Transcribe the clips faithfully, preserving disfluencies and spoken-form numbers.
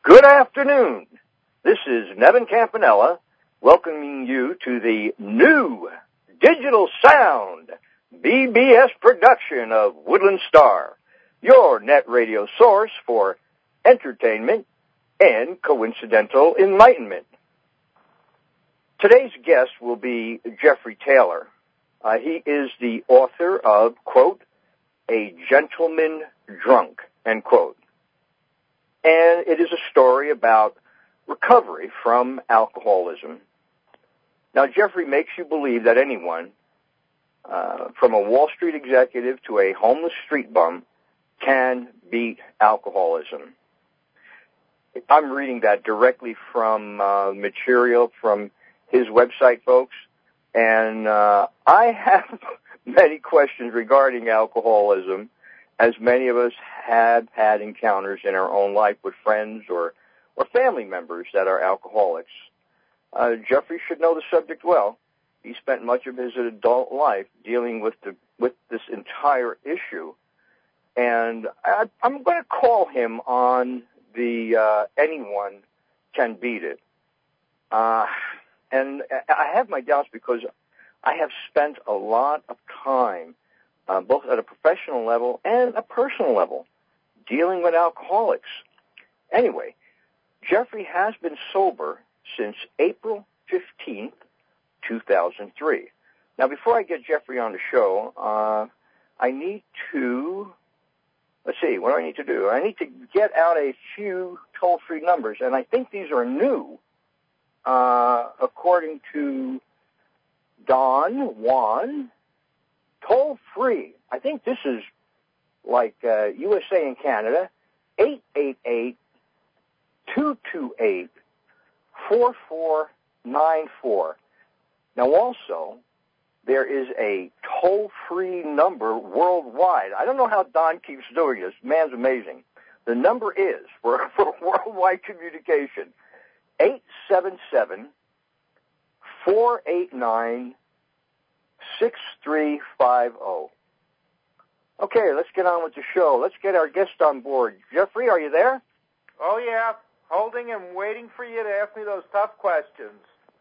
Good afternoon. This is Nevin Campanella welcoming you to the new Digital Sound B B S production of Woodland Star, your net radio source for entertainment and coincidental enlightenment. Today's guest will be Jeffrey Taylor. Uh, he is the author of, quote, A Gentleman Drunk, end quote. And it is a story about recovery from alcoholism. Now, Jeffrey makes you believe that anyone, uh, from a Wall Street executive to a homeless street bum, can beat alcoholism. I'm reading that directly from uh, material from his website, folks, and uh, I have many questions regarding alcoholism, as many of us have had encounters in our own life with friends or, or family members that are alcoholics. Uh, Jeffrey should know the subject well. He spent much of his adult life dealing with the, with this entire issue. And I, I'm going to call him on the uh, anyone can beat it. Uh, and I have my doubts because I have spent a lot of time, uh, both at a professional level and a personal level, dealing with alcoholics. Anyway, Jeffrey has been sober since April fifteenth, two thousand three. Now, before I get Jeffrey on the show, uh, I need to, let's see, what do I need to do? I need to get out a few toll-free numbers, and I think these are new, uh, according to Don Juan, toll-free. I think this is like uh, U S A and Canada, eight eight eight, two two eight, four four nine four. Now, also, there is a toll-free number worldwide. I don't know how Don keeps doing this. Man's amazing. The number is, for, for worldwide communication, eight seven seven, four eight nine, six three five zero. Okay, let's get on with the show. Let's get our guest on board. Jeffrey, are you there? Oh, yeah. Holding and waiting for you to ask me those tough questions.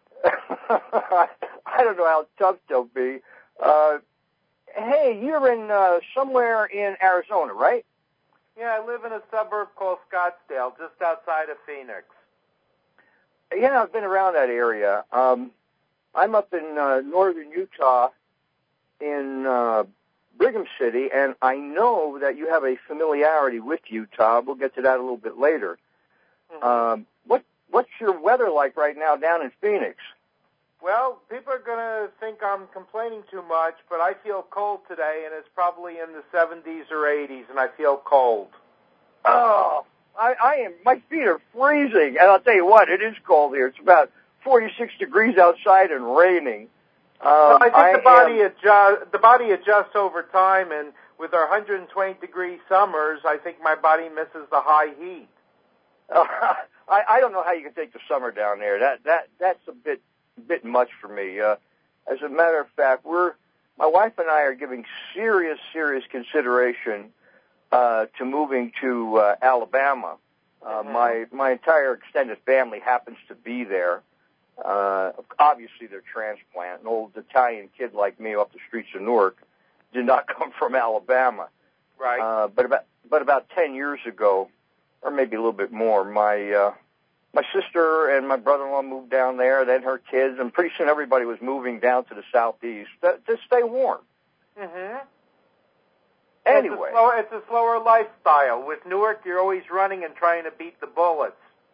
I don't know how tough they'll be. Uh, hey, you're in uh, somewhere in Arizona, right? Yeah, I live in a suburb called Scottsdale, just outside of Phoenix. Yeah, I've been around that area. Um, I'm up in uh, northern Utah in uh, Brigham City, and I know that you have a familiarity with Utah. We'll get to that a little bit later. Mm-hmm. Um, what What's your weather like right now down in Phoenix? Well, people are going to think I'm complaining too much, but I feel cold today, and it's probably in the seventies or eighties, and I feel cold. Oh, I, I am. My feet are freezing, and I'll tell you what, it is cold here. It's about forty-six degrees outside and raining. Um, well, I think I the body am, adjust, the body adjusts over time, and with our one hundred twenty degree summers, I think my body misses the high heat. Uh, I, I don't know how you can take the summer down there. That that that's a bit bit much for me. Uh, as a matter of fact, we're my wife and I are giving serious serious consideration uh, to moving to uh, Alabama. Uh, mm-hmm. My my entire extended family happens to be there. Uh, obviously, they're transplant. An old Italian kid like me off the streets of Newark did not come from Alabama. Right. Uh, but about but about ten years ago, or maybe a little bit more, my uh, my sister and my brother-in-law moved down there, then her kids, and pretty soon everybody was moving down to the southeast to, to stay warm. Mm-hmm. Anyway. It's a, slow, it's a slower lifestyle. With Newark, you're always running and trying to beat the bullets.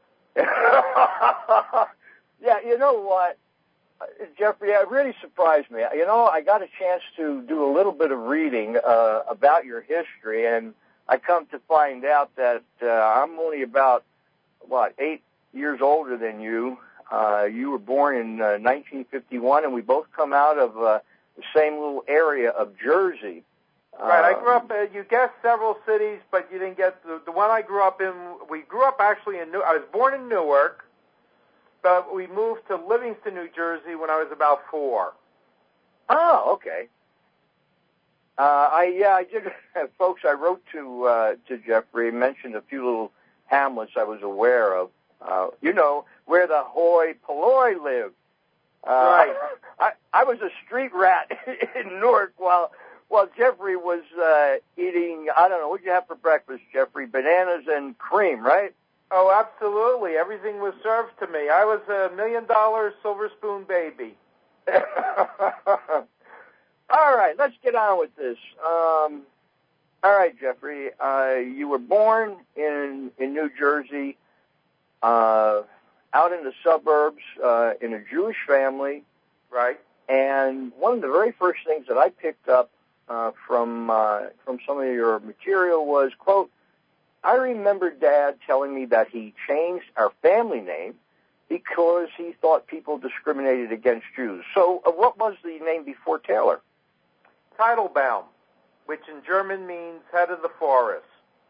Yeah, you know what, Jeffrey, it really surprised me. You know, I got a chance to do a little bit of reading uh, about your history, and I come to find out that uh, I'm only about, what, eight years older than you. Uh, you were born in uh, nineteen fifty-one, and we both come out of uh, the same little area of Jersey. Right, Uh, I grew up, uh, you guessed several cities, but you didn't get the, the one I grew up in. We grew up actually in New, I was born in Newark, but we moved to Livingston, New Jersey when I was about four. Oh, okay. Uh, I yeah, I did, folks. I wrote to uh, to Jeffrey, mentioned a few little hamlets I was aware of. Uh, you know, where the hoi polloi live. Uh, right. I, I was a street rat in Newark while while Jeffrey was uh, eating, I don't know, what did you have for breakfast, Jeffrey? Bananas and cream, right? Oh, absolutely. Everything was served to me. I was a million-dollar silver spoon baby. All right, let's get on with this. Um, all right, Jeffrey, uh, you were born in in New Jersey, uh, out in the suburbs, uh, in a Jewish family. Right. And one of the very first things that I picked up uh, from uh, from some of your material was, quote, I remember Dad telling me that he changed our family name because he thought people discriminated against Jews. So uh, what was the name before Taylor? Teitelbaum, which in German means head of the forest.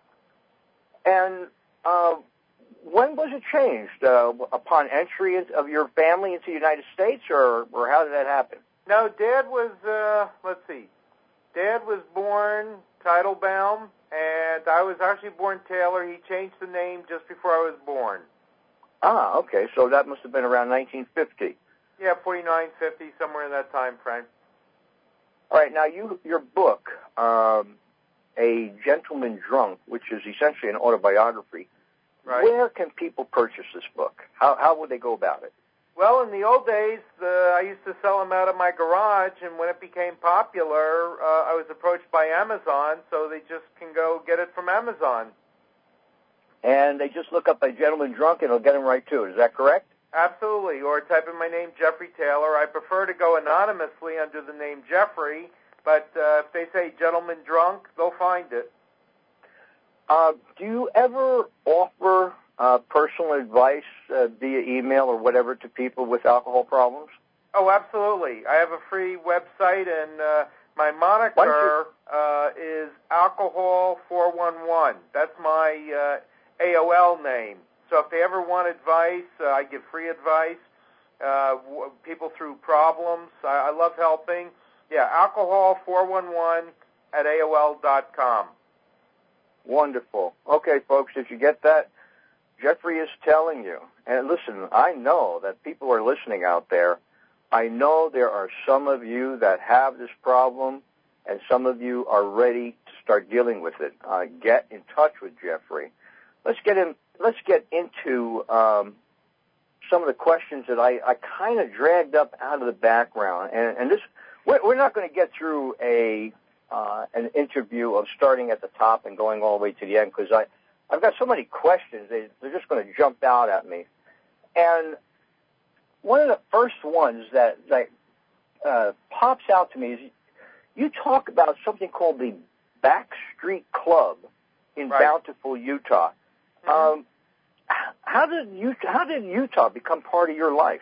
And uh, when was it changed? Uh, upon entry of your family into the United States, or, or how did that happen? No, Dad was, uh, let's see, Dad was born Teitelbaum, and I was actually born Taylor. He changed the name just before I was born. Ah, okay, so that must have been around nineteen fifty. Yeah, forty-nine, fifty, somewhere in that time frame. All right, now you, your book, um, A Gentleman Drunk, which is essentially an autobiography, right. Where can people purchase this book? How how would they go about it? Well, in the old days, the, I used to sell them out of my garage, and when it became popular, uh, I was approached by Amazon, so they just can go get it from Amazon. And they just look up A Gentleman Drunk, and it'll get them right to it. Is that correct? Absolutely, or type in my name, Jeffrey Taylor. I prefer to go anonymously under the name Jeffrey, but uh, if they say Gentleman Drunk, they'll find it. Uh, do you ever offer uh, personal advice uh, via email or whatever to people with alcohol problems? Oh, absolutely. I have a free website, and uh, my moniker uh, is Alcohol four one one. That's my uh, A O L name. So if they ever want advice, uh, I give free advice. Uh, w- people through problems. I, I love helping. Yeah, Alcohol four one one at A O L dot com. Wonderful. Okay, folks, did you get that? Jeffrey is telling you. And listen, I know that people are listening out there. I know there are some of you that have this problem, and some of you are ready to start dealing with it. Uh, get in touch with Jeffrey. Let's get in. Let's get into um, some of the questions that I, I kind of dragged up out of the background. And, and this, we're, we're not going to get through a uh, an interview of starting at the top and going all the way to the end, because I I've got so many questions. They, they're just going to jump out at me. And one of the first ones that, that uh, pops out to me is you talk about something called the Backstreet Club in right. Bountiful, Utah. Mm-hmm. Um, how did Utah, how did Utah become part of your life?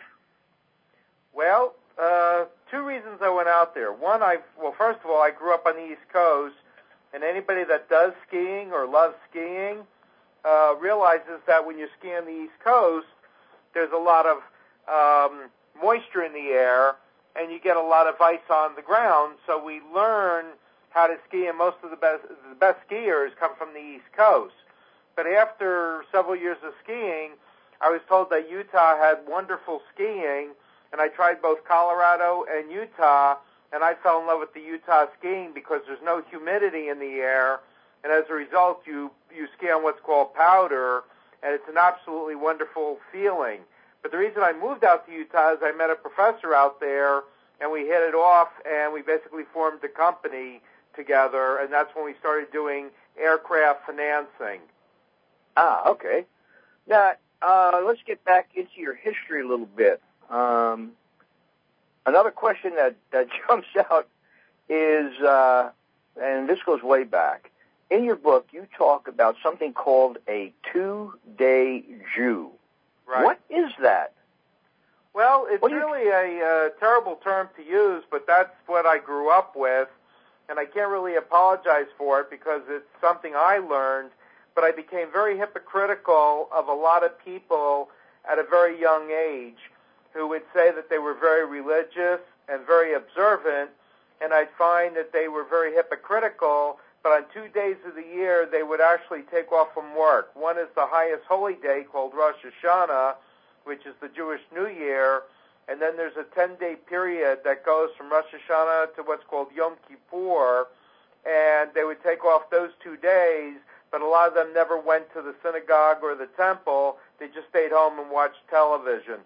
Well, uh, two reasons I went out there. One, I well, first of all, I grew up on the East Coast, and anybody that does skiing or loves skiing uh, realizes that when you ski on the East Coast, there's a lot of um, moisture in the air, and you get a lot of ice on the ground. So we learn how to ski, and most of the best the best skiers come from the East Coast. But after several years of skiing, I was told that Utah had wonderful skiing, and I tried both Colorado and Utah, and I fell in love with the Utah skiing because there's no humidity in the air, and as a result, you, you ski on what's called powder, and it's an absolutely wonderful feeling. But the reason I moved out to Utah is I met a professor out there, and we hit it off, and we basically formed a company together, and that's when we started doing aircraft financing. Ah, okay. Now, uh, let's get back into your history a little bit. Um, another question that, that jumps out is, uh, and this goes way back, in your book you talk about something called a two-day Jew. Right. What is that? Well, it's What really a uh, terrible term to use, but that's what I grew up with, and I can't really apologize for it because it's something I learned, but I became very hypocritical of a lot of people at a very young age who would say that they were very religious and very observant, and I'd find that they were very hypocritical but on two days of the year, they would actually take off from work. One is the highest holy day called Rosh Hashanah, which is the Jewish New Year, and then there's a ten-day period that goes from Rosh Hashanah to what's called Yom Kippur, and they would take off those two days, but a lot of them never went to the synagogue or the temple. They just stayed home and watched television.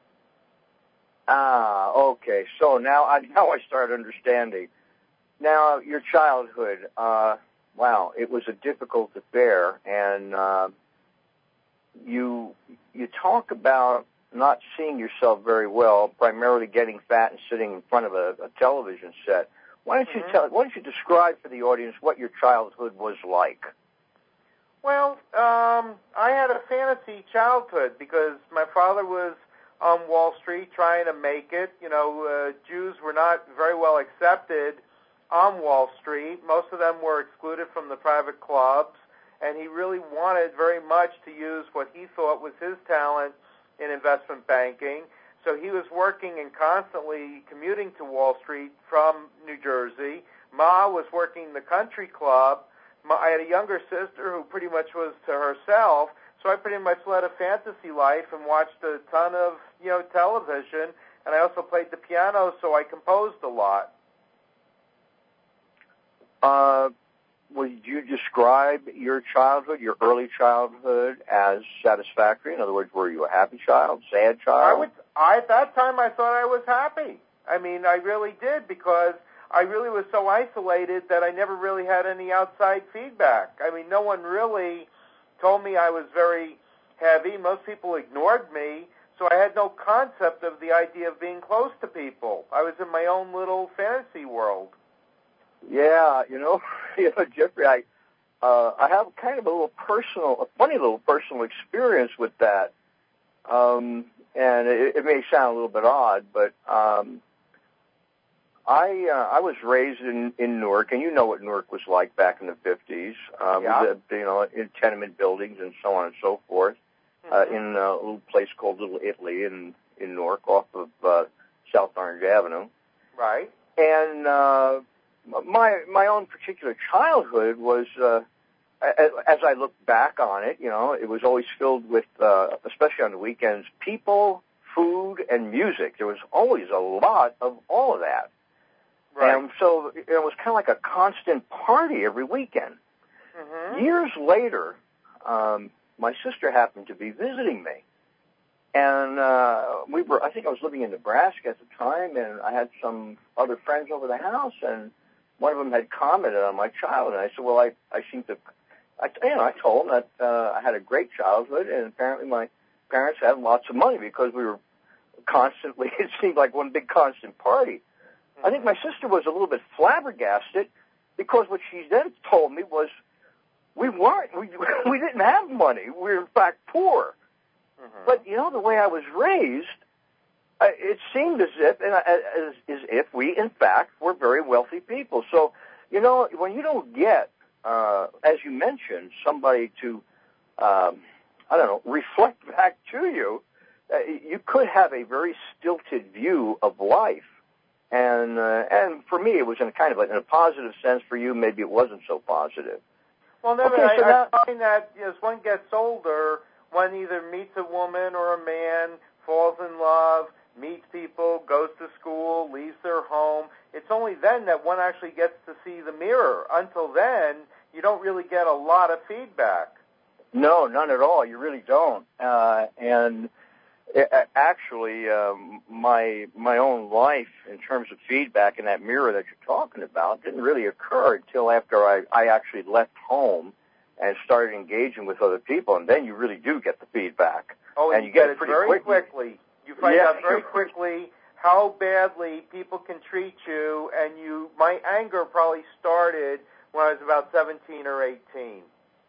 Ah, okay. So now I now I start understanding. Now, your childhood, uh, wow, it was a difficult affair, and uh, you you talk about not seeing yourself very well, primarily getting fat and sitting in front of a, a television set. Why don't you mm-hmm. tell? Why don't you describe for the audience what your childhood was like? Well, um, I had a fantasy childhood because my father was on Wall Street trying to make it. You know, uh, Jews were not very well accepted on Wall Street. Most of them were excluded from the private clubs, and he really wanted very much to use what he thought was his talent in investment banking. So he was working and constantly commuting to Wall Street from New Jersey. Ma was working the country club. Ma, I had a younger sister who pretty much was to herself, so I pretty much led a fantasy life and watched a ton of, you know, television, and I also played the piano, so I composed a lot. Uh, would you describe your childhood, your early childhood, as satisfactory? In other words, were you a happy child, sad child? I would. I, at that time, I thought I was happy. I mean, I really did, because I really was so isolated that I never really had any outside feedback. I mean, no one really told me I was very heavy. Most people ignored me, so I had no concept of the idea of being close to people. I was in my own little fantasy world. Yeah, you know, you know, Jeffrey, I, uh, I have kind of a little personal, a funny little personal experience with that. Um, and it, it may sound a little bit odd, but, um, I, uh, I was raised in, in Newark, and you know what Newark was like back in the fifties. Um, yeah. the, you know, in tenement buildings and so on and so forth, mm-hmm. uh, in a little place called Little Italy in, in Newark off of, uh, South Orange Avenue. Right. And, uh, My my own particular childhood was, uh, as I look back on it, you know, it was always filled with, uh, especially on the weekends, people, food, and music. There was always a lot of all of that. Right. And so it was kind of like a constant party every weekend. Mm-hmm. Years later, um, my sister happened to be visiting me. And uh, we were, I think I was living in Nebraska at the time, and I had some other friends over the house, and one of them had commented on my childhood, and I said, well, I, I seem to, I, you know, I told them that uh, I had a great childhood, and apparently my parents had lots of money because we were constantly, it seemed like one big constant party. Mm-hmm. I think my sister was a little bit flabbergasted because what she then told me was we weren't, we, we didn't have money. We were, in fact, poor. Mm-hmm. But, you know, the way I was raised, Uh, it seemed as if, and as, as if we, in fact, were very wealthy people. So, you know, when you don't get, uh, as you mentioned, somebody to, um, I don't know, reflect back to you, uh, you could have a very stilted view of life. And uh, and for me, it was in a kind of a, in a positive sense. For you, maybe it wasn't so positive. Well, no, okay, but so I, now, I find that as one gets older, one either meets a woman or a man, falls in love, meets people, goes to school, leaves their home. It's only then that one actually gets to see the mirror. Until then, you don't really get a lot of feedback. No, none at all. You really don't. Uh, and it, actually, um, my my own life, in terms of feedback in that mirror that you're talking about, didn't really occur until after I, I actually left home and started engaging with other people, and then you really do get the feedback. Oh, and you, you get, get it pretty very quickly. quickly. You find yeah, out very quickly how badly people can treat you, and you. My anger probably started when I was about seventeen or eighteen.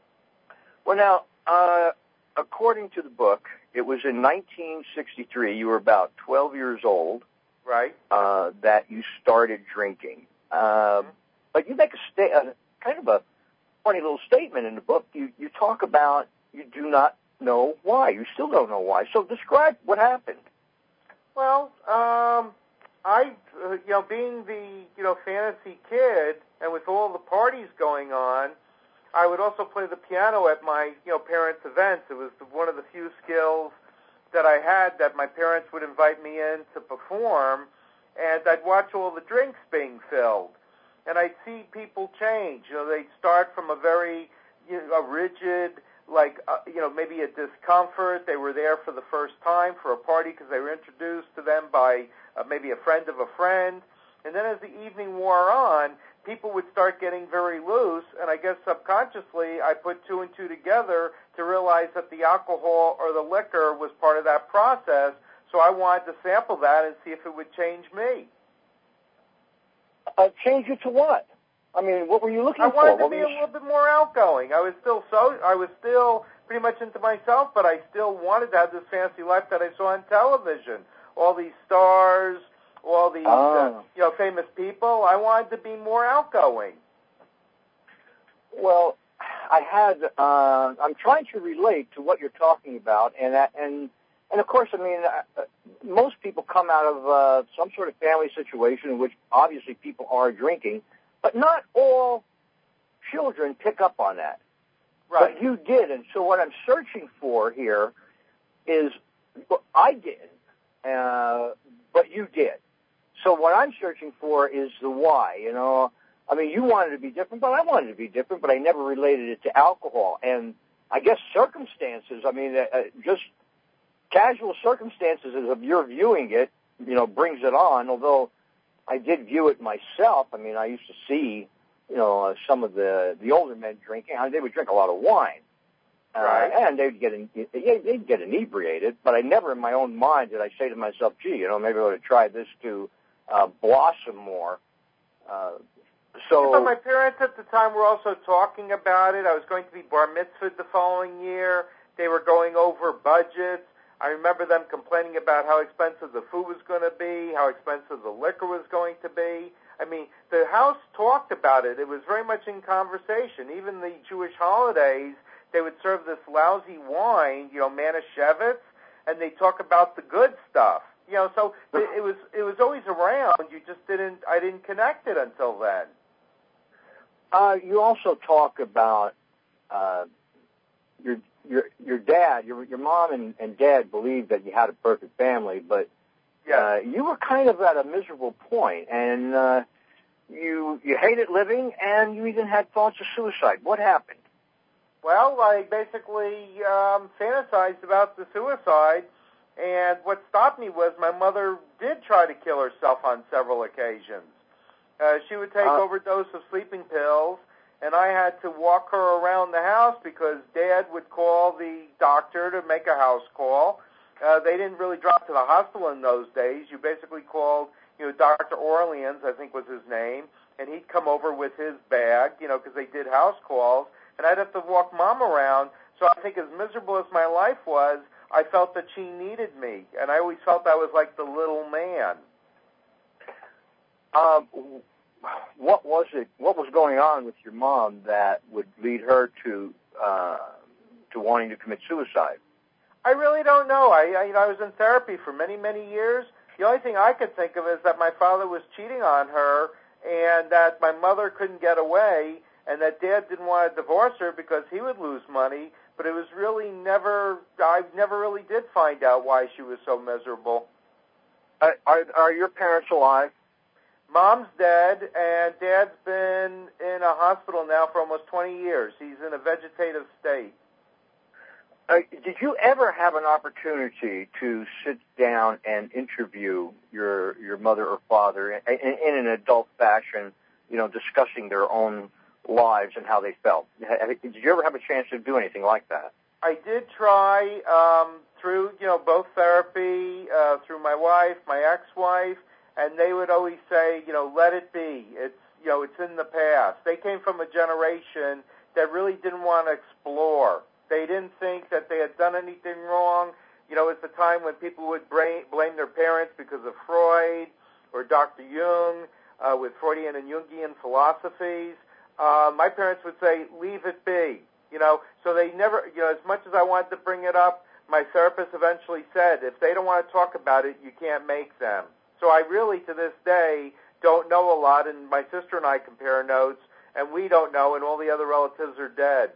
Well, now, uh, according to the book, it was in nineteen sixty-three, you were about twelve years old, right? Uh, that you started drinking. Uh, mm-hmm. But you make a, sta- a kind of a funny little statement in the book. You, you talk about you do not know why. You still don't know why. So describe what happened. Well, um, I, uh, you know, being the, you know, fantasy kid, and with all the parties going on, I would also play the piano at my, you know, parents' events. It was one of the few skills that I had that my parents would invite me in to perform, and I'd watch all the drinks being filled, and I'd see people change. You know, they'd start from a very, you know, a rigid, like, uh, you know, maybe a discomfort. They were there for the first time for a party because they were introduced to them by uh, maybe a friend of a friend. And then as the evening wore on, people would start getting very loose, and I guess subconsciously I put two and two together to realize that the alcohol or the liquor was part of that process, so I wanted to sample that and see if it would change me. Uh, change it to what? I mean, what were you looking I for? wanted to What be were a you... little bit more outgoing. I was still so I was still pretty much into myself, but I still wanted to have this fancy life that I saw on television. All these stars, all these oh. uh, you know famous people. I wanted to be more outgoing. Well, I had. Uh, I'm trying to relate to what you're talking about, and that, and and of course, I mean, uh, most people come out of uh, some sort of family situation in which obviously people are drinking. But not all children pick up on that. Right. But you did, and so what I'm searching for here is, well, I did, uh, but you did. So what I'm searching for is the why, you know. I mean, you wanted to be different, but I wanted to be different, but I never related it to alcohol. And I guess circumstances, I mean, uh, just casual circumstances of your viewing it, you know, brings it on, although I did view it myself. I mean, I used to see, you know, uh, some of the the older men drinking. I mean, they would drink a lot of wine, uh, right? And they'd get in, they'd get inebriated. But I never, in my own mind, did I say to myself, "Gee, you know, maybe I ought to try this to uh, blossom more." Uh, so, yeah, but my parents at the time were also talking about it. I was going to be bar mitzvahed the following year. They were going over budgets. I remember them complaining about how expensive the food was going to be, how expensive the liquor was going to be. I mean, the house talked about it. It was very much in conversation. Even the Jewish holidays, they would serve this lousy wine, you know, Manischewitz, and they talk about the good stuff. You know, so it, it was it was always around. You just didn't. I didn't connect it until then. Uh, you also talk about uh, your your your dad, your your mom and, and dad believed that you had a perfect family, but yes. uh, you were kind of at a miserable point, and uh, you you hated living, and you even had thoughts of suicide. What happened? Well, I basically um, fantasized about the suicide, and what stopped me was my mother did try to kill herself on several occasions. Uh, she would take uh, overdose of sleeping pills, and I had to walk her around the house because Dad would call the doctor to make a house call. Uh, they didn't really drive to the hospital in those days. You basically called, you know, Doctor Orleans, I think was his name, and he'd come over with his bag, you know, because they did house calls, and I'd have to walk Mom around. So I think as miserable as my life was, I felt that she needed me, and I always felt I was like the little man. Um, what was it? What was going on with your mom that would lead her to uh, to wanting to commit suicide? I really don't know. I, I, you know, I was in therapy for many, many years. The only thing I could think of is that my father was cheating on her, and that my mother couldn't get away, and that Dad didn't want to divorce her because he would lose money. But it was really never. I never really did find out why she was so miserable. Uh, are are your parents alive? Mom's dead, and Dad's been in a hospital now for almost twenty years. He's in a vegetative state. Uh, did you ever have an opportunity to sit down and interview your your mother or father in, in, in an adult fashion, you know, discussing their own lives and how they felt? Did you ever have a chance to do anything like that? I did try um, through, you know, both therapy, uh, through my wife, my ex-wife, and they would always say, you know, let it be. It's, you know, it's in the past. They came from a generation that really didn't want to explore. They didn't think that they had done anything wrong. You know, it's the time when people would blame their parents because of Freud or Doctor Jung uh, with Freudian and Jungian philosophies. Uh, my parents would say, leave it be. You know, so they never, you know, as much as I wanted to bring it up, my therapist eventually said, if they don't want to talk about it, you can't make them. So I really, to this day, don't know a lot, and my sister and I compare notes, and we don't know, and all the other relatives are dead.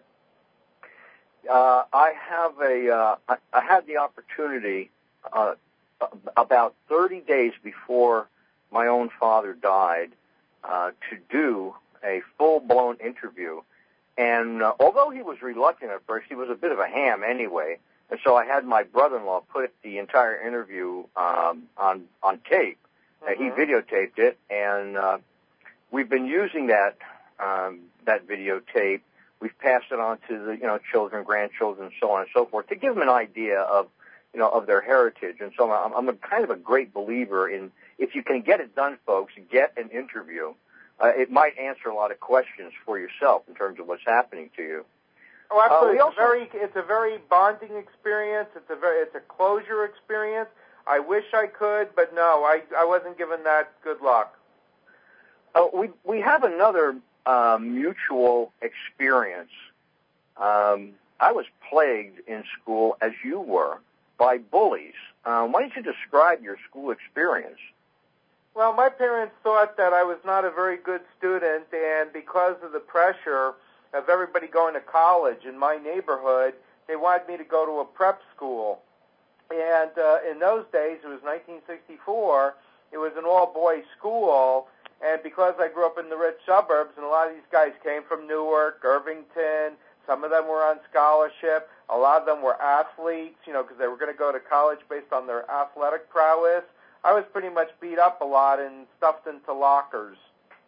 Uh, I have a, uh, I, I had the opportunity uh, about thirty days before my own father died uh, to do a full-blown interview. And uh, although he was reluctant at first, he was a bit of a ham anyway. And so I had my brother-in-law put the entire interview um, on on tape. Mm-hmm. Uh, he videotaped it, and uh, we've been using that um, that videotape. We've passed it on to the you know children, grandchildren, so on and so forth, to give them an idea of you know of their heritage. And so I'm, I'm a kind of a great believer in, if you can get it done, folks, get an interview. Uh, it might answer a lot of questions for yourself in terms of what's happening to you. Oh, absolutely! Uh, it's, a very, it's a very bonding experience. It's a very, it's a closure experience. I wish I could, but no, I, I wasn't given that good luck. Uh, we we have another uh, mutual experience. Um, I was plagued in school, as you were, by bullies. Uh, why don't you describe your school experience? Well, my parents thought that I was not a very good student, and because of the pressure of everybody going to college in my neighborhood, they wanted me to go to a prep school. And uh, in those days, it was nineteen sixty-four, it was an all-boys school, and because I grew up in the rich suburbs, and a lot of these guys came from Newark, Irvington, some of them were on scholarship, a lot of them were athletes, you know, because they were going to go to college based on their athletic prowess. I was pretty much beat up a lot and stuffed into lockers.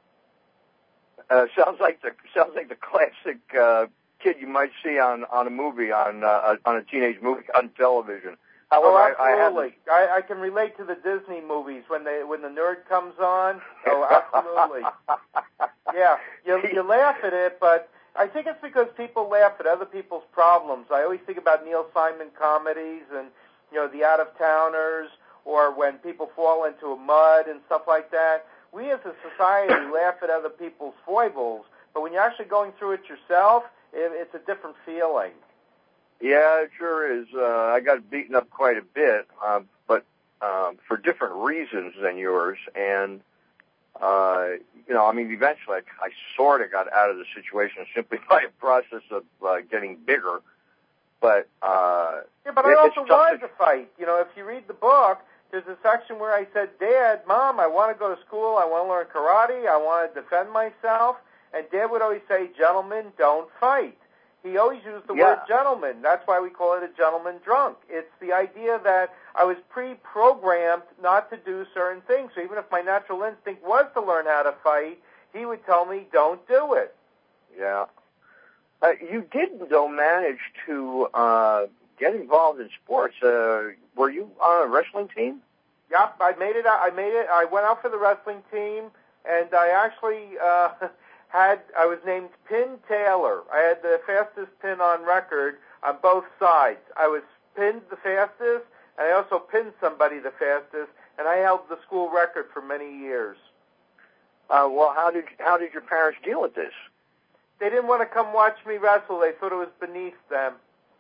Uh, sounds like the sounds like the classic uh, kid you might see on, on a movie on uh, on a teenage movie on television. However, oh, absolutely. I, I, I, I can relate to the Disney movies when they when the nerd comes on. Oh, absolutely. Yeah, you you laugh at it, but I think it's because people laugh at other people's problems. I always think about Neil Simon comedies and you know the Out of Towners, or when people fall into a mud and stuff like that. We as a society laugh at other people's foibles, but when you're actually going through it yourself, it, it's a different feeling. Yeah, it sure is. Uh, I got beaten up quite a bit, uh, but um, for different reasons than yours. And, uh, you know, I mean, eventually I, I sort of got out of the situation simply by a process of uh, getting bigger. But uh, yeah, but I also wanted to fight. You know, if you read the book, there's a section where I said, Dad, Mom, I want to go to school. I want to learn karate. I want to defend myself. And Dad would always say, gentlemen, don't fight. He always used the yeah. word gentleman. That's why we call it a gentleman drunk. It's the idea that I was pre-programmed not to do certain things. So even if my natural instinct was to learn how to fight, he would tell me, don't do it. Yeah. Uh, you did, though, manage to uh, get involved in sports. Uh, were you on a wrestling team? Yeah, I made it. I made it. I went out for the wrestling team, and I actually uh, had. I was named Pin Taylor. I had the fastest pin on record on both sides. I was pinned the fastest, and I also pinned somebody the fastest, and I held the school record for many years. Uh, well, how did how did your parents deal with this? They didn't want to come watch me wrestle. They thought it was beneath them.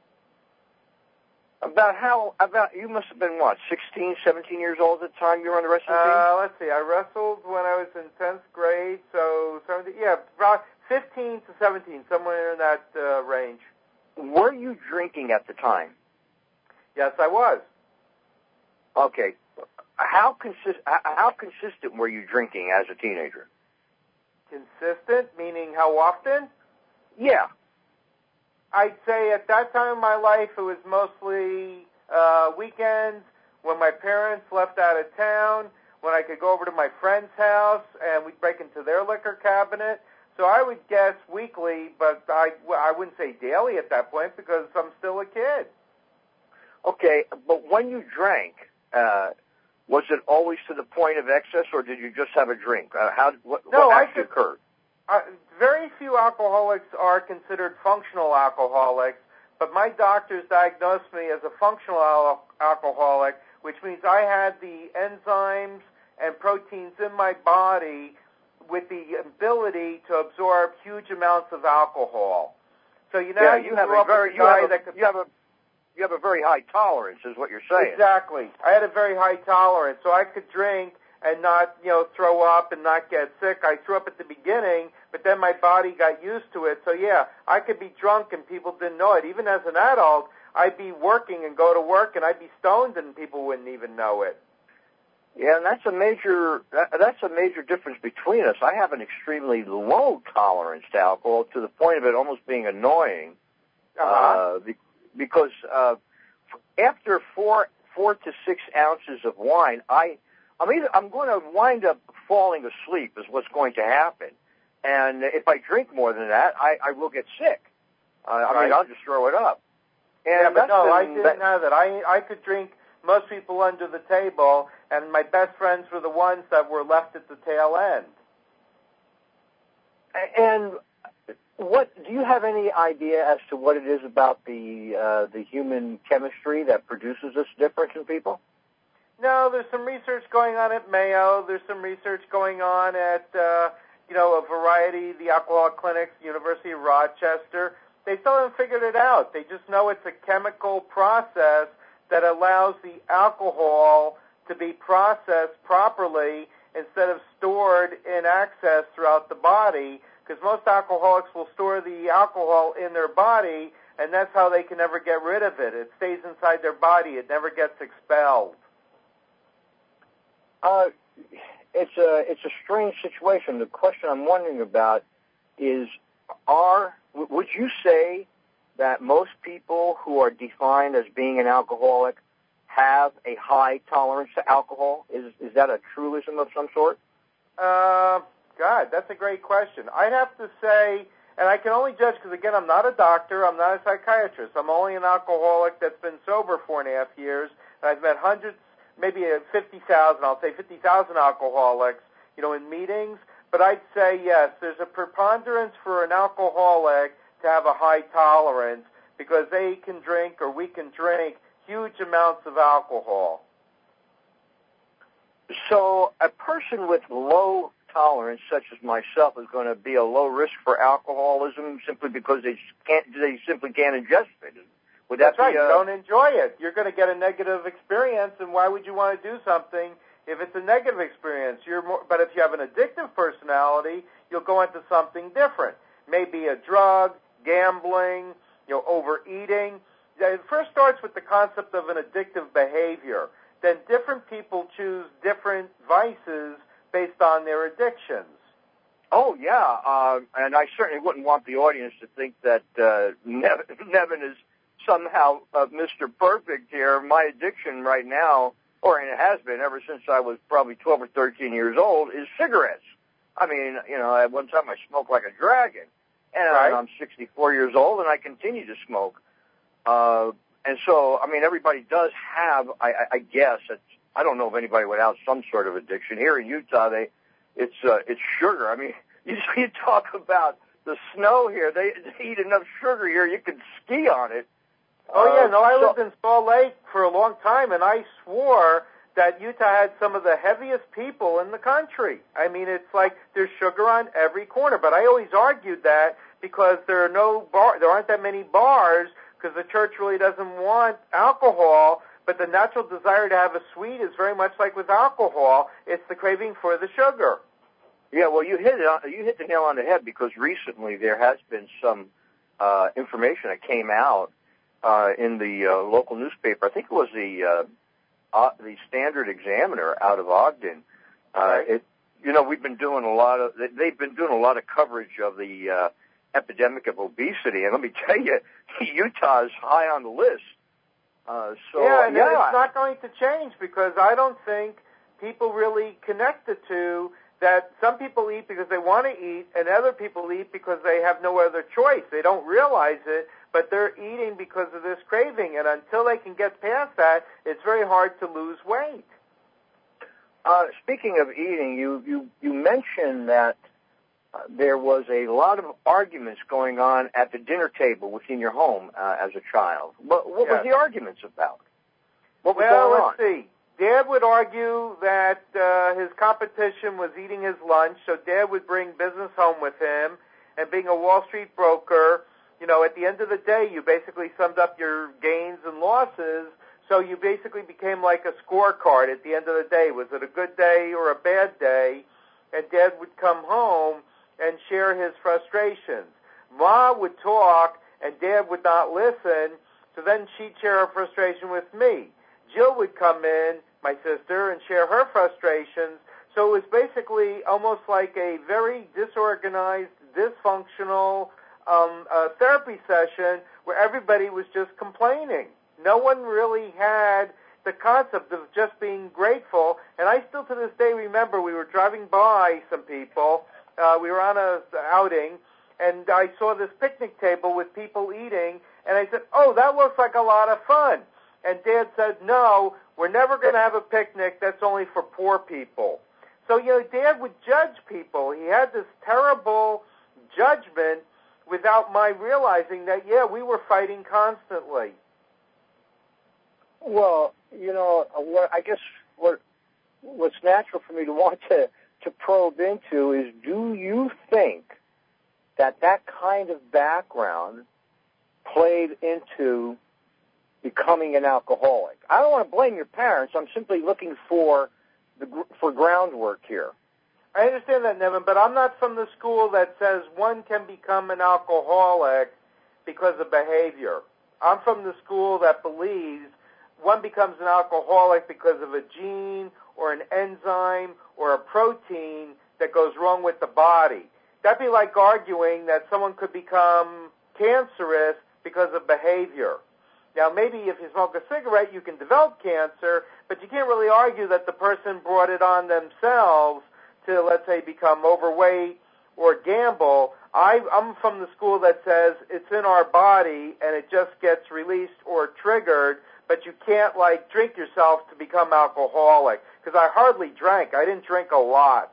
About how, about, you must have been, what, sixteen, seventeen years old at the time you were on the wrestling team? Uh, let's see, I wrestled when I was in tenth grade, so seventeen, yeah, about fifteen to seventeen, somewhere in that uh, range. Were you drinking at the time? Yes, I was. Okay. How consist, how consistent were you drinking as a teenager? Consistent, meaning how often? Yeah. I'd say at that time in my life, it was mostly uh, weekends, when my parents left out of town, when I could go over to my friend's house, and we'd break into their liquor cabinet. So I would guess weekly, but I, I wouldn't say daily at that point, because I'm still a kid. Okay, but when you drank, uh, was it always to the point of excess, or did you just have a drink? Uh, how what, no, what actually I could, occurred? Uh, very few alcoholics are considered functional alcoholics, but my doctors diagnosed me as a functional al- alcoholic, which means I had the enzymes and proteins in my body with the ability to absorb huge amounts of alcohol. So you know, yeah, you, you have grew a up very with a you guy have a, that could, you have a you have a very high tolerance, is what you're saying. Exactly. I had a very high tolerance, so I could drink and not, you know, throw up and not get sick. I threw up at the beginning, but then my body got used to it. So, yeah, I could be drunk and people didn't know it. Even as an adult, I'd be working and go to work, and I'd be stoned and people wouldn't even know it. Yeah, and that's a major that, that's a major difference between us. I have an extremely low tolerance to alcohol to the point of it almost being annoying, Uh-huh. uh, be, because uh, after four four to six ounces of wine, I I'm either I'm going to wind up falling asleep is what's going to happen, and if I drink more than that, I, I will get sick. Uh, I Right. mean, I'll just throw it up. And Yeah, but that's no, been, I didn't that, have that. I I could drink most people under the table, and my best friends were the ones that were left at the tail end. And what do you have any idea as to what it is about the uh, the human chemistry that produces this difference in people? No, there's some research going on at Mayo. There's some research going on at uh, you know a variety the alcohol clinics, University of Rochester. They still haven't figured it out. They just know it's a chemical process that allows the alcohol to be processed properly instead of stored in excess throughout the body, because most alcoholics will store the alcohol in their body, and that's how they can never get rid of it. It stays inside their body. It never gets expelled. Uh, it's a it's a strange situation. The question I'm wondering about is, are would you say that most people who are defined as being an alcoholic have a high tolerance to alcohol? Is is that a truism of some sort? Uh, God, that's a great question. I'd have to say, and I can only judge because, again, I'm not a doctor, I'm not a psychiatrist. I'm only an alcoholic that's been sober four and a half years, and I've met hundreds, maybe fifty thousand, I'll say fifty thousand alcoholics, you know, in meetings. But I'd say, yes, there's a preponderance for an alcoholic to have a high tolerance because they can drink or we can drink huge amounts of alcohol. So a person with low tolerance, such as myself, is going to be a low risk for alcoholism simply because they can't they simply can't ingest it. Would that That's right. be a, You don't enjoy it. You're going to get a negative experience, and why would you want to do something if it's a negative experience? You're more, but if you have an addictive personality, you'll go into something different. Maybe a drug, gambling, you know, overeating. It first starts with the concept of an addictive behavior. Then different people choose different vices based on their addictions. Oh, yeah, uh, and I certainly wouldn't want the audience to think that uh, Nevin, Nevin is somehow uh, Mister Perfect here. My addiction right now, or and it has been ever since I was probably twelve or thirteen years old, is cigarettes. I mean, you know, at one time I smoked like a dragon, and right. I'm sixty-four years old, and I continue to smoke. Uh, and so, I mean, everybody does have, I, I, I guess, it's, I don't know of anybody without some sort of addiction. Here in Utah, they, it's, uh, it's sugar. I mean, you, you talk about the snow here. They, they eat enough sugar here, you can ski on it. Oh, uh, yeah, no, I so, lived in Salt Lake for a long time, and I swore that Utah had some of the heaviest people in the country. I mean, it's like there's sugar on every corner, but I always argued that because there are no bar, there aren't that many bars, because the church really doesn't want alcohol, but the natural desire to have a sweet is very much like with alcohol. It's the craving for the sugar. Yeah, well, you hit it on, you hit the nail on the head because recently there has been some uh, information that came out uh, in the uh, local newspaper. I think it was the uh, uh, the Standard Examiner out of Ogden. Uh, right. It, you know, we've been doing a lot of they've been doing a lot of coverage of the uh, epidemic of obesity, and let me tell you, Utah is high on the list. Uh, so yeah, and yeah. it's not going to change because I don't think people really connect the two, that some people eat because they want to eat and other people eat because they have no other choice. They don't realize it, but they're eating because of this craving, and until they can get past that, it's very hard to lose weight. Uh, speaking of eating, you, you, you mentioned that Uh, there was a lot of arguments going on at the dinner table within your home uh, as a child. What, what yes. was the arguments about? What was well, going on? let's see. Dad would argue that uh, his competition was eating his lunch, so Dad would bring business home with him. And being a Wall Street broker, you know, at the end of the day, you basically summed up your gains and losses. So you basically became like a scorecard at the end of the day. Was it a good day or a bad day? And Dad would come home and share his frustrations. Ma would talk, and Dad would not listen, so then she'd share her frustration with me. Jill would come in, my sister, and share her frustrations. So it was basically almost like a very disorganized, dysfunctional um, uh, therapy session where everybody was just complaining. No one really had the concept of just being grateful. And I still to this day remember we were driving by some people. Uh, we were on a outing, and I saw this picnic table with people eating, and I said, oh, that looks like a lot of fun. And Dad said, no, we're never going to have a picnic. That's only for poor people. So, you know, Dad would judge people. He had this terrible judgment without my realizing that, yeah, we were fighting constantly. Well, you know, what I guess what what's natural for me to want to, to probe into is, do you think that that kind of background played into becoming an alcoholic? I don't want to blame your parents. I'm simply looking for the for groundwork here. I understand that, Nevin, but I'm not from the school that says one can become an alcoholic because of behavior. I'm from the school that believes one becomes an alcoholic because of a gene or an enzyme or a protein that goes wrong with the body. That'd be like arguing that someone could become cancerous because of behavior. Now, maybe if you smoke a cigarette, you can develop cancer, but you can't really argue that the person brought it on themselves to, let's say, become overweight or gamble. I, I'm from the school that says it's in our body and it just gets released or triggered, but you can't, like, drink yourself to become alcoholic. Because I hardly drank. I didn't drink a lot,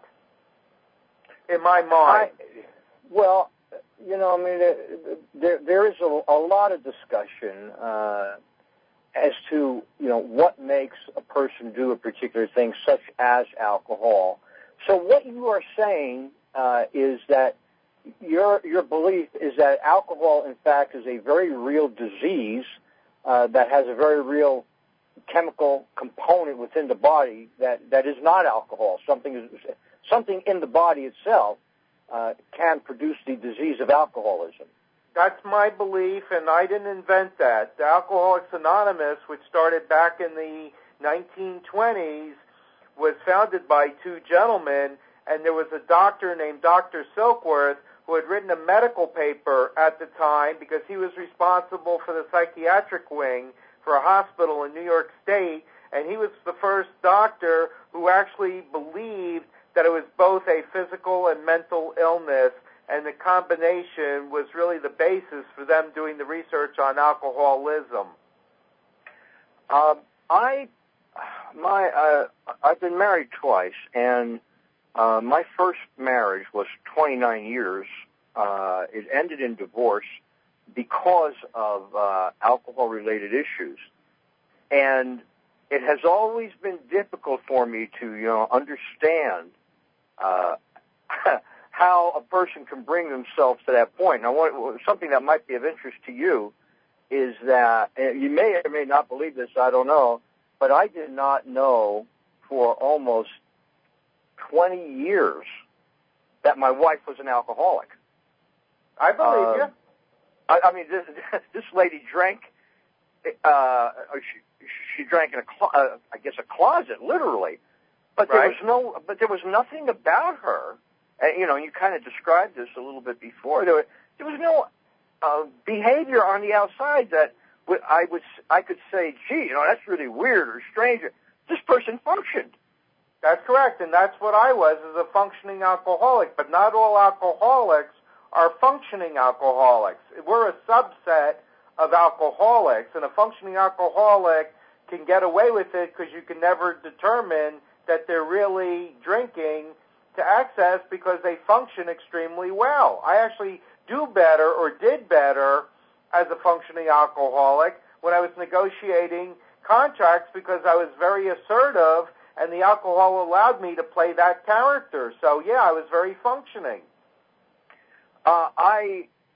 in my mind. I, well, you know, I mean, there there is a, a lot of discussion uh, as to, you know, what makes a person do a particular thing, such as alcohol. So what you are saying uh, is that your your belief is that alcohol, in fact, is a very real disease uh, that has a very real chemical component within the body that, that is not alcohol. Something is, something in the body itself uh, can produce the disease of alcoholism. That's my belief, and I didn't invent that. The Alcoholics Anonymous, which started back in the nineteen twenties, was founded by two gentlemen, and there was a doctor named Doctor Silkworth who had written a medical paper at the time because he was responsible for the psychiatric wing for a hospital in New York State, and he was the first doctor who actually believed that it was both a physical and mental illness, and the combination was really the basis for them doing the research on alcoholism. Uh, I, my, uh, I've been married twice, and uh, my first marriage was twenty-nine years. Uh, it ended in divorce because of uh, alcohol-related issues, and it has always been difficult for me to, you know, understand uh, how a person can bring themselves to that point. Now, what, something that might be of interest to you is that, and you may or may not believe this, I don't know, but I did not know for almost twenty years that my wife was an alcoholic. I believe um, you. I, I mean, this, this lady drank, uh, she, she drank in a, clo- uh, I guess, a closet, literally. But right. there was no, but there was nothing about her. And, you know, you kind of described this a little bit before. There was, there was no uh, behavior on the outside that w- I would, I could say, gee, you know, that's really weird or strange. This person functioned. That's correct, and that's what I was, as a functioning alcoholic. But not all alcoholics are functioning alcoholics. We're a subset of alcoholics, and a functioning alcoholic can get away with it because you can never determine that they're really drinking to excess because they function extremely well. I actually do better or did better as a functioning alcoholic when I was negotiating contracts because I was very assertive and the alcohol allowed me to play that character. So, yeah, I was very functioning. Uh, I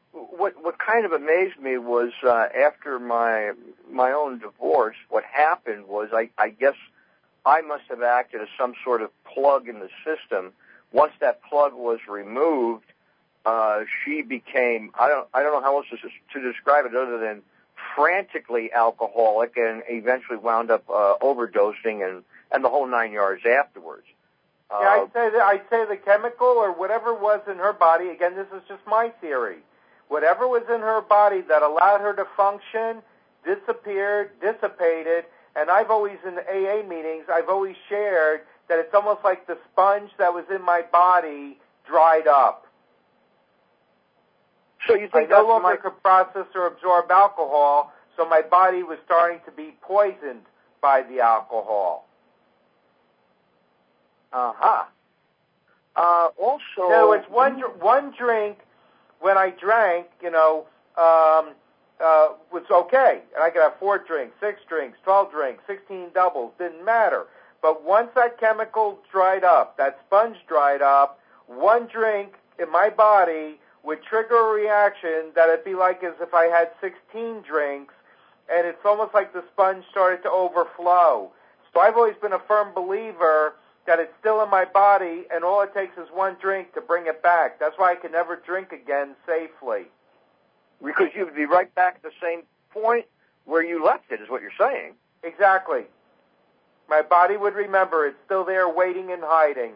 what what kind of amazed me was uh, after my my own divorce, what happened was I, I guess I must have acted as some sort of plug in the system. Once that plug was removed, uh, she became I don't I don't know how else to, to describe it other than frantically alcoholic, and eventually wound up uh, overdosing and, and the whole nine yards afterwards. Uh, yeah, I'd say that I'd say the chemical or whatever was in her body. Again, this is just my theory. Whatever was in her body that allowed her to function disappeared, dissipated, and I've always, in the A A meetings, I've always shared that it's almost like the sponge that was in my body dried up. So you think I no that's longer my... could process or absorb alcohol, so my body was starting to be poisoned by the alcohol. Uh-huh. Uh, also... No, it's one, one drink when I drank, you know, um, uh, was okay. And I could have four drinks, six drinks, twelve drinks, sixteen doubles, didn't matter. But once that chemical dried up, that sponge dried up, one drink in my body would trigger a reaction that it'd be like as if I had sixteen drinks, and it's almost like the sponge started to overflow. So I've always been a firm believer that it's still in my body, and all it takes is one drink to bring it back. That's why I can never drink again safely. Because you'd be right back at the same point where you left it, is what you're saying. Exactly. My body would remember. It's still there waiting and hiding.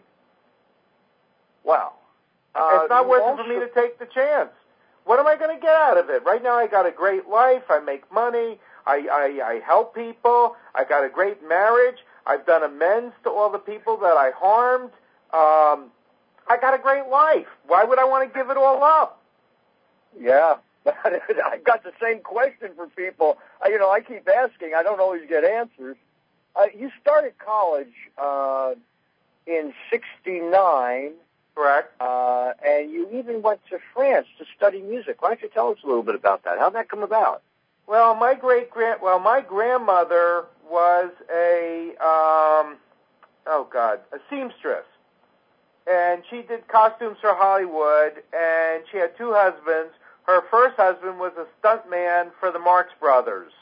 Wow. Uh, it's not worth also... it for me to take the chance. What am I going to get out of it? Right now I got a great life. I make money. I, I, I help people. I got a great marriage. I've done amends to all the people that I harmed. Um, I got a great life. Why would I want to give it all up? Yeah. I got the same question for people. Uh, you know, I keep asking. I don't always get answers. Uh, you started college uh, in sixty-nine. Correct. Uh, and you even went to France to study music. Why don't you tell us a little bit about that? How'd that come about? Well, my great grand well, my grandmother was a um, oh God, a seamstress, and she did costumes for Hollywood. And she had two husbands. Her first husband was a stuntman for the Marx Brothers.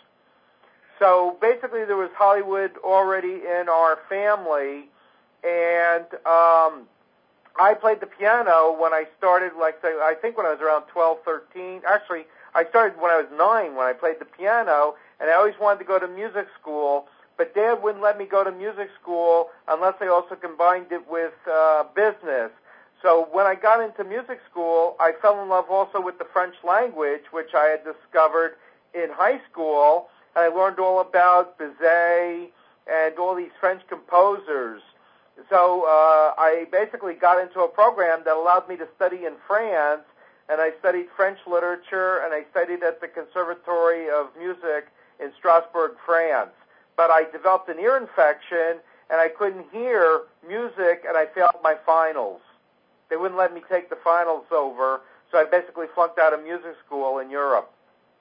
So basically, there was Hollywood already in our family, and um, I played the piano when I started. Like I think when I was around twelve, thirteen. Actually, I started when I was nine when I played the piano, and I always wanted to go to music school, but Dad wouldn't let me go to music school unless I also combined it with uh, business. So when I got into music school, I fell in love also with the French language, which I had discovered in high school, and I learned all about Bizet and all these French composers. So uh, I basically got into a program that allowed me to study in France, and I studied French literature, and I studied at the Conservatory of Music in Strasbourg, France. But I developed an ear infection, and I couldn't hear music, and I failed my finals. They wouldn't let me take the finals over, so I basically flunked out of music school in Europe.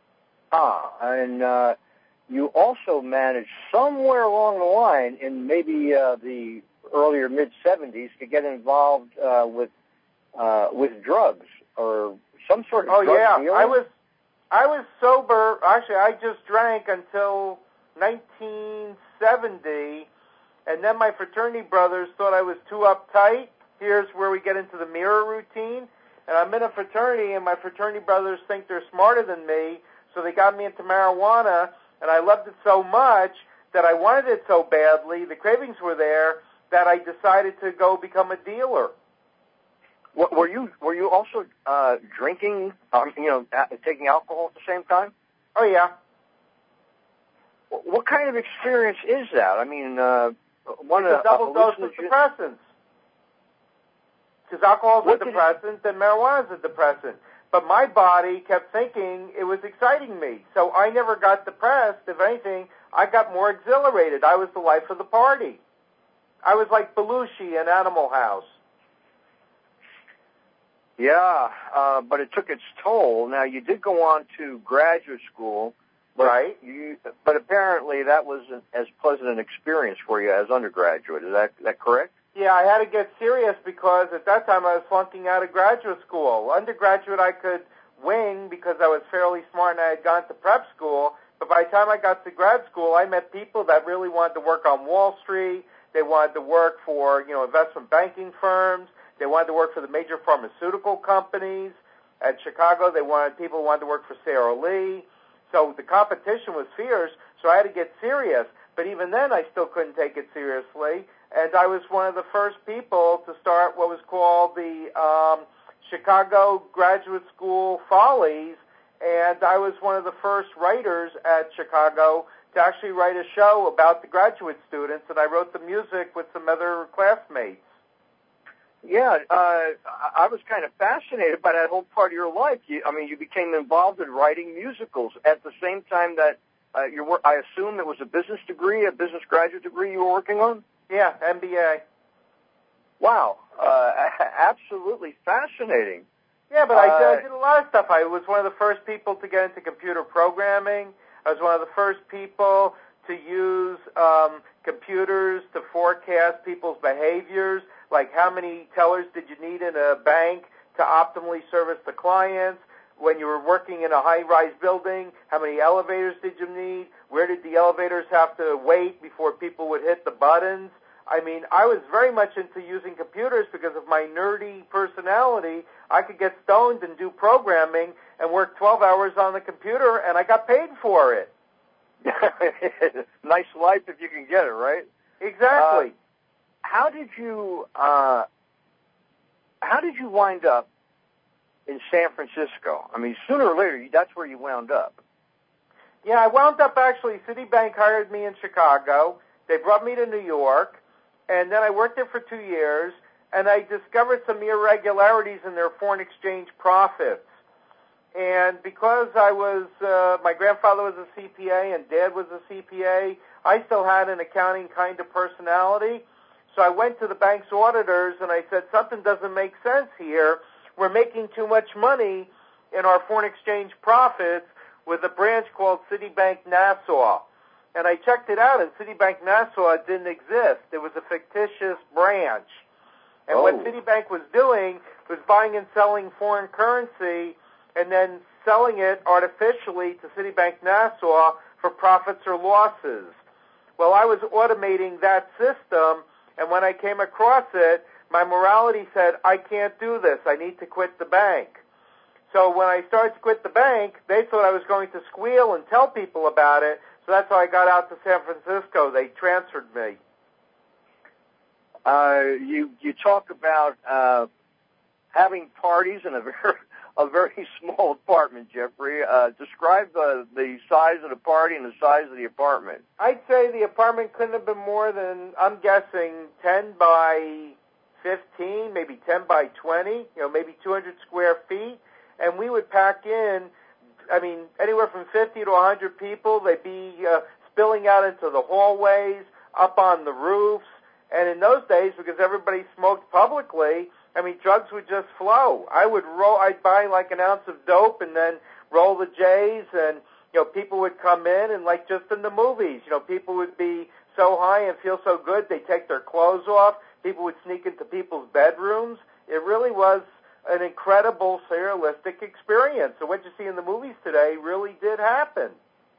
Ah, and uh, you also managed somewhere along the line in maybe uh, the earlier mid-seventies to get involved uh, with uh, with drugs or some sort of oh, drug yeah. dealing? I was, I was sober. Actually, I just drank until nineteen seventy, and then my fraternity brothers thought I was too uptight. Here's where we get into the mirror routine. And I'm in a fraternity, and my fraternity brothers think they're smarter than me, so they got me into marijuana, and I loved it so much that I wanted it so badly, the cravings were there, that I decided to go become a dealer. What, were you were you also uh, drinking, um, you know, uh, taking alcohol at the same time? Oh, yeah. What kind of experience is that? I mean, uh, one it's of a double dose of depressants. Because alcohol is a depressant and marijuana is a depressant. But my body kept thinking it was exciting me. So I never got depressed. If anything, I got more exhilarated. I was the life of the party. I was like Belushi in Animal House. Yeah, uh, but it took its toll. Now, you did go on to graduate school. But right. You, but apparently that wasn't as pleasant an experience for you as undergraduate. Is that, that correct? Yeah, I had to get serious because at that time I was flunking out of graduate school. Undergraduate I could wing because I was fairly smart and I had gone to prep school. But by the time I got to grad school, I met people that really wanted to work on Wall Street. They wanted to work for, you know, investment banking firms. They wanted to work for the major pharmaceutical companies. At Chicago, they wanted people who wanted to work for Sara Lee. So the competition was fierce, so I had to get serious. But even then, I still couldn't take it seriously. And I was one of the first people to start what was called the um, Chicago Graduate School Follies. And I was one of the first writers at Chicago to actually write a show about the graduate students, and I wrote the music with some other classmates. Yeah, uh, I was kind of fascinated by that whole part of your life. You, I mean, you became involved in writing musicals at the same time that uh, you were, I assume it was a business degree, a business graduate degree you were working on? Yeah, M B A. Wow, uh, absolutely fascinating. Yeah, but I, uh, did, I did a lot of stuff. I was one of the first people to get into computer programming. I was one of the first people to use um, computers to forecast people's behaviors, like how many tellers did you need in a bank to optimally service the clients. When you were working in a high-rise building, how many elevators did you need? Where did the elevators have to wait before people would hit the buttons? I mean, I was very much into using computers because of my nerdy personality. I could get stoned and do programming and work twelve hours on the computer, and I got paid for it. Nice life if you can get it, right? Exactly. Uh, how did you uh, how did you wind up in San Francisco? I mean, sooner or later, that's where you wound up. Yeah, I wound up actually, Citibank hired me in Chicago. They brought me to New York, and then I worked there for two years, and I discovered some irregularities in their foreign exchange profits. And because I was, uh, my grandfather was a C P A and Dad was a C P A, I still had an accounting kind of personality. So I went to the bank's auditors and I said, something doesn't make sense here. We're making too much money in our foreign exchange profits with a branch called Citibank Nassau. And I checked it out, and Citibank Nassau didn't exist. It was a fictitious branch. And oh. what Citibank was doing was buying and selling foreign currency and then selling it artificially to Citibank Nassau for profits or losses. Well, I was automating that system, and when I came across it, my morality said, I can't do this. I need to quit the bank. So when I started to quit the bank, they thought I was going to squeal and tell people about it, so that's how I got out to San Francisco. They transferred me. Uh, you you talk about uh, having parties in a very a very small apartment, Jeffrey. Uh, describe the the size of the party and the size of the apartment. I'd say the apartment couldn't have been more than, I'm guessing, ten by fifteen, maybe ten by twenty, you know, maybe two hundred square feet. And we would pack in, I mean, anywhere from fifty to one hundred people. They'd be uh, spilling out into the hallways, up on the roofs. And in those days, because everybody smoked publicly, I mean, drugs would just flow. I would roll, I'd buy like an ounce of dope and then roll the J's, and, you know, people would come in and, like just in the movies, you know, people would be so high and feel so good they'd take their clothes off. People would sneak into people's bedrooms. It really was an incredible surrealistic experience. So what you see in the movies today really did happen.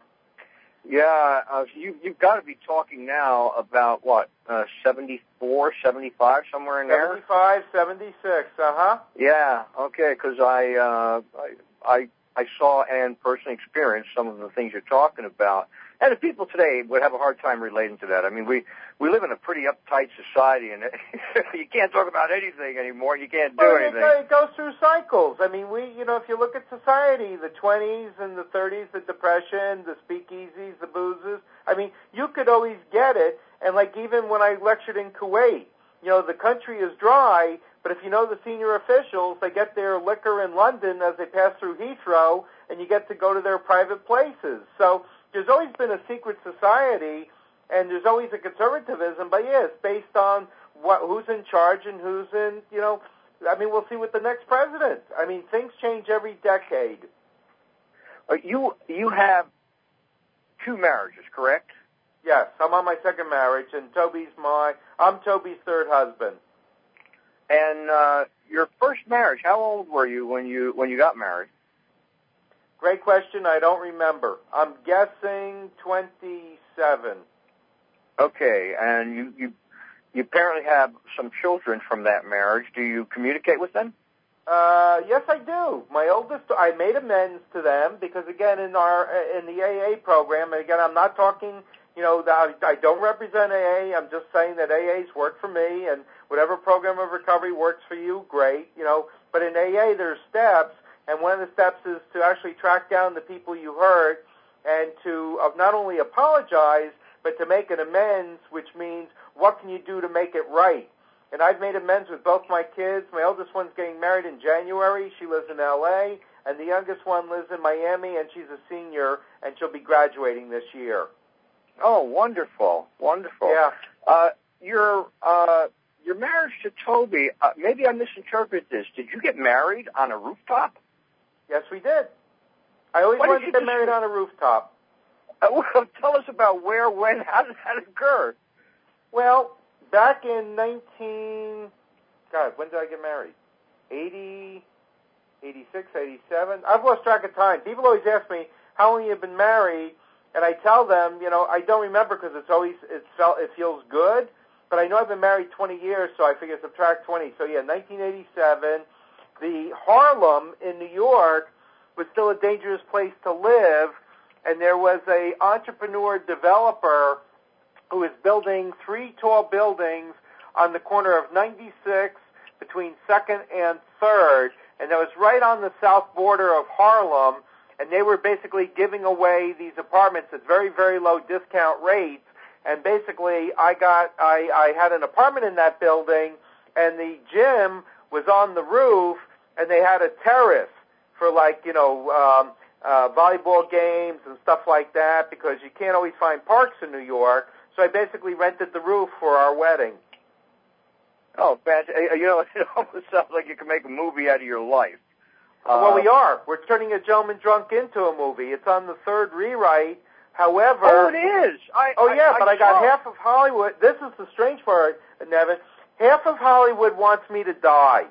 Yeah, uh, you, you've got to be talking now about, what, uh, seventy-four, seventy-five, somewhere in there? seventy-five, seventy-six, uh-huh. Yeah, okay, because I, uh, I, I, I saw and personally experienced some of the things you're talking about. And the people today would have a hard time relating to that. I mean, we, we live in a pretty uptight society, and you can't talk about anything anymore. You can't do well, anything. It, it goes through cycles. I mean, we, you know, if you look at society, the twenties and the thirties, the depression, the speakeasies, the boozes, I mean, you could always get it. And like even when I lectured in Kuwait, you know, the country is dry, but if you know the senior officials, they get their liquor in London as they pass through Heathrow, and you get to go to their private places. So there's always been a secret society, and there's always a conservatism, but yeah, it's based on what, who's in charge and who's in, you know, I mean, we'll see with the next president. I mean, things change every decade. Uh, you you have two marriages, correct? Yes, I'm on my second marriage, and Toby's my, I'm Toby's third husband. And uh, your first marriage, how old were you when you when you got married? great question. I don't remember. I'm guessing twenty-seven. Okay, and you, you, you apparently have some children from that marriage. Do you communicate with them? Uh, yes, I do. My oldest, I made amends to them because, again, in our in the A A program, and again, I'm not talking, you know, that I don't represent A A. I'm just saying that A A's work for me, and whatever program of recovery works for you, great, you know. But in A A, there's steps, and one of the steps is to actually track down the people you hurt and to uh, not only apologize, but to make an amends, which means what can you do to make it right? And I've made amends with both my kids. My oldest one's getting married in January. She lives in L A. And the youngest one lives in Miami, and she's a senior, and she'll be graduating this year. Oh, wonderful, wonderful. Yeah. Uh, your uh, your marriage to Toby, uh, maybe I misinterpreted this. Did you get married on a rooftop? Yes, we did. I always Why wanted to did get you married just- on a rooftop. Uh, well, tell us about where, when, how did that occur? Well, back in nineteen, God, when did I get married? eighty, eighty-six, eighty-seven? I've lost track of time. People always ask me, how long you've been married? And I tell them, you know, I don't remember because it's always, it's felt, it feels good. But I know I've been married twenty years, so I figure subtract twenty. So yeah, nineteen eighty-seven, the Harlem in New York was still a dangerous place to live. And there was a entrepreneur developer who was building three tall buildings on the corner of ninety-six between second and third, and that was right on the south border of Harlem, and they were basically giving away these apartments at very, very low discount rates, and basically I got, I, I had an apartment in that building, and the gym was on the roof, and they had a terrace for like, you know, um, uh, volleyball games and stuff like that, because you can't always find parks in New York. So I basically rented the roof for our wedding. Oh, fantastic. You know, it almost sounds like you can make a movie out of your life. Uh, well, we uh, are. We're turning A Gentleman Drunk into a movie. It's on the third rewrite. However... Oh, it is? I, oh, yeah, I, but I, I got saw. half of Hollywood. This is the strange part, Nevin. Half of Hollywood wants me to die.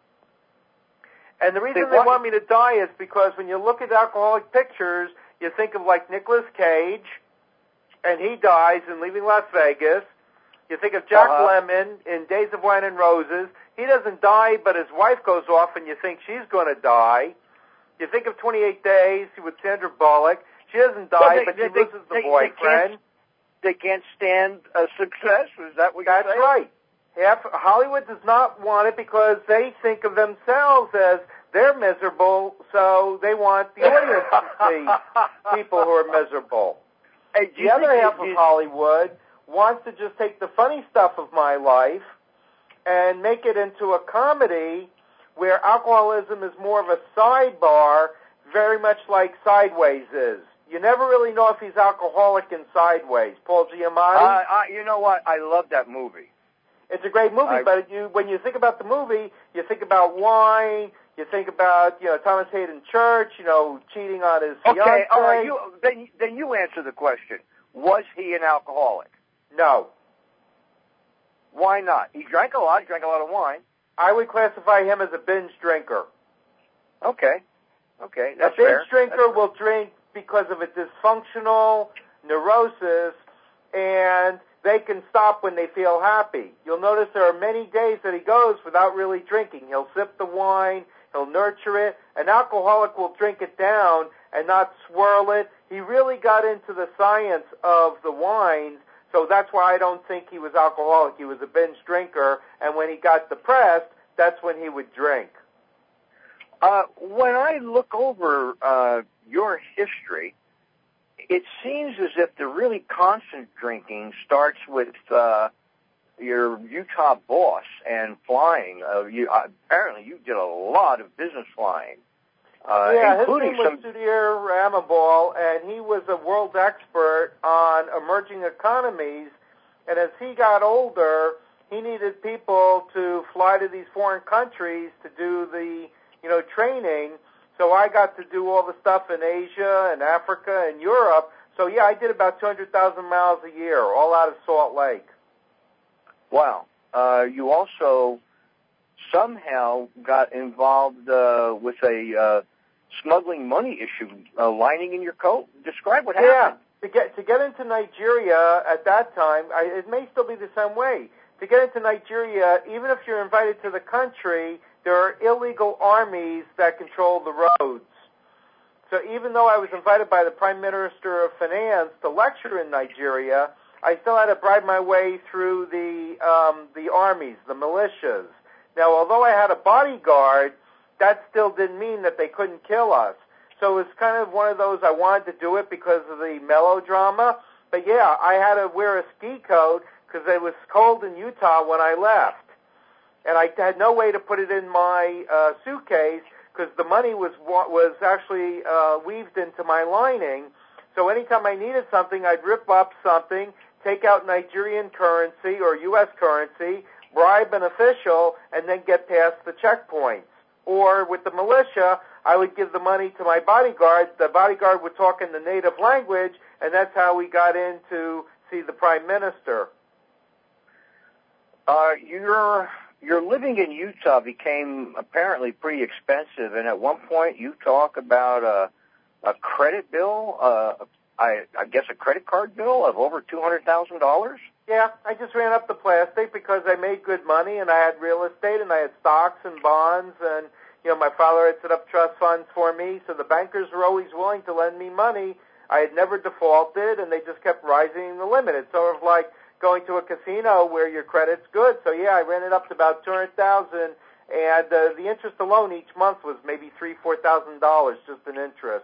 And the reason They they, want- want me to die is because when you look at alcoholic pictures, you think of like Nicolas Cage, and he dies in Leaving Las Vegas. You think of Jack Uh-huh. Lemmon in Days of Wine and Roses. He doesn't die, but his wife goes off, and you think she's going to die. You think of twenty-eight days with Sandra Bullock. She doesn't die, Well, they- but she they- loses the they- they boyfriend. They can't stand uh, success? Is that what you're That's saying? right. Half Hollywood does not want it because they think of themselves as they're miserable, so they want the audience to see people who are miserable. Hey, do you The other think half you- of Hollywood wants to just take the funny stuff of my life and make it into a comedy where alcoholism is more of a sidebar, very much like Sideways is. You never really know if he's alcoholic in Sideways. Paul Giamatti. Uh, I, you know what? I love that movie. It's a great movie, I, but you, when you think about the movie, you think about wine, you think about, you know, Thomas Hayden Church, you know, cheating on his okay, fiancée. all right. You, then, then you answer the question. Was he an alcoholic? No. Why not? He drank a lot. He drank a lot of wine. I would classify him as a binge drinker. Okay. Okay, A that's binge fair. drinker That's will drink because of a dysfunctional neurosis, and they can stop when they feel happy. You'll notice there are many days that he goes without really drinking. He'll sip the wine, he'll nurture it. An alcoholic will drink it down and not swirl it. He really got into the science of the wines, so that's why I don't think he was alcoholic. He was a binge drinker, and when he got depressed, that's when he would drink. Uh, when I look over uh, your history, it seems as if the really constant drinking starts with uh, your Utah boss and flying. Uh, you, uh, apparently, you did a lot of business flying, uh, yeah, including his name some. was Sudhir Ramabal, and he was a world expert on emerging economies. And as he got older, he needed people to fly to these foreign countries to do the, you know, training. So I got to do all the stuff in Asia and Africa and Europe. So yeah, I did about two hundred thousand miles a year, all out of Salt Lake. Wow. Uh, you also somehow got involved uh, with a uh, smuggling money issue uh, lining in your coat? Describe what yeah. happened. To get to get into Nigeria at that time, I, it may still be the same way. To get into Nigeria, even if you're invited to the country, there are illegal armies that control the roads. So even though I was invited by the Prime Minister of Finance to lecture in Nigeria, I still had to bribe my way through the um, the armies, the militias. Now, although I had a bodyguard, that still didn't mean that they couldn't kill us. So it's kind of one of those, I wanted to do it because of the melodrama. But yeah, I had to wear a ski coat because it was cold in Utah when I left. And I had no way to put it in my uh, suitcase because the money was was actually uh, weaved into my lining. So anytime I needed something, I'd rip up something, take out Nigerian currency or U S currency, bribe an official, and then get past the checkpoints. Or with the militia, I would give the money to my bodyguard. The bodyguard would talk in the native language, and that's how we got in to see the Prime Minister. Uh, your your living in Utah became apparently pretty expensive, and at one point you talk about a, a credit bill, uh, I, I guess a credit card bill of over two hundred thousand dollars? Yeah, I just ran up the plastic because I made good money, and I had real estate, and I had stocks and bonds, and you know, my father had set up trust funds for me, so the bankers were always willing to lend me money. I had never defaulted, and they just kept rising the limit. It's sort of like going to a casino where your credit's good. So yeah, I ran it up to about two hundred thousand, and uh, the interest alone each month was maybe three, four thousand dollars just in interest.